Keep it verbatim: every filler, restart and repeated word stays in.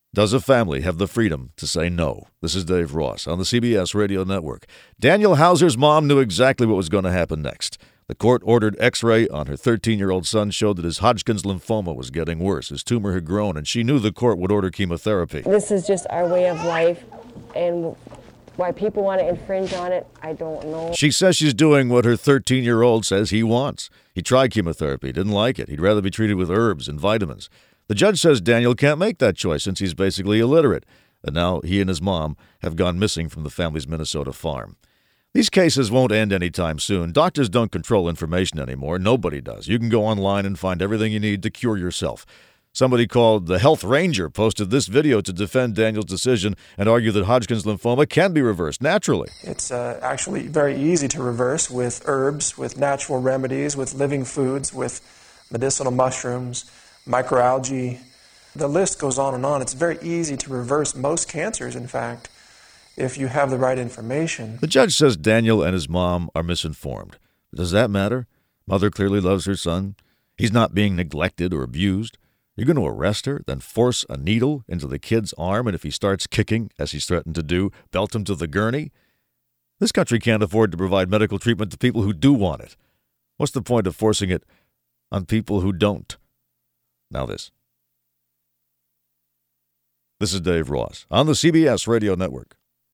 Does a family have the freedom to say no? This is Dave Ross on the C B S Radio Network. Daniel Hauser's mom knew exactly what was going to happen next. The court-ordered x-ray on her thirteen-year-old son showed that his Hodgkin's lymphoma was getting worse. His tumor had grown, and she knew the court would order chemotherapy. This is just our way of life, and why people want to infringe on it, I don't know. She says she's doing what her thirteen-year-old says he wants. He tried chemotherapy, didn't like it. He'd rather be treated with herbs and vitamins. The judge says Daniel can't make that choice since he's basically illiterate, and now he and his mom have gone missing from the family's Minnesota farm. These cases won't end anytime soon. Doctors don't control information anymore. Nobody does. You can go online and find everything you need to cure yourself. Somebody called the Health Ranger posted this video to defend Daniel's decision and argue that Hodgkin's lymphoma can be reversed naturally. It's uh, actually very easy to reverse with herbs, with natural remedies, with living foods, with medicinal mushrooms, microalgae. The list goes on and on. It's very easy to reverse most cancers, in fact, if you have the right information. The judge says Daniel and his mom are misinformed. Does that matter? Mother clearly loves her son. He's not being neglected or abused. You're going to arrest her, then force a needle into the kid's arm, and if he starts kicking, as he's threatened to do, belt him to the gurney? This country can't afford to provide medical treatment to people who do want it. What's the point of forcing it on people who don't? Now this. This is Dave Ross on the C B S Radio Network.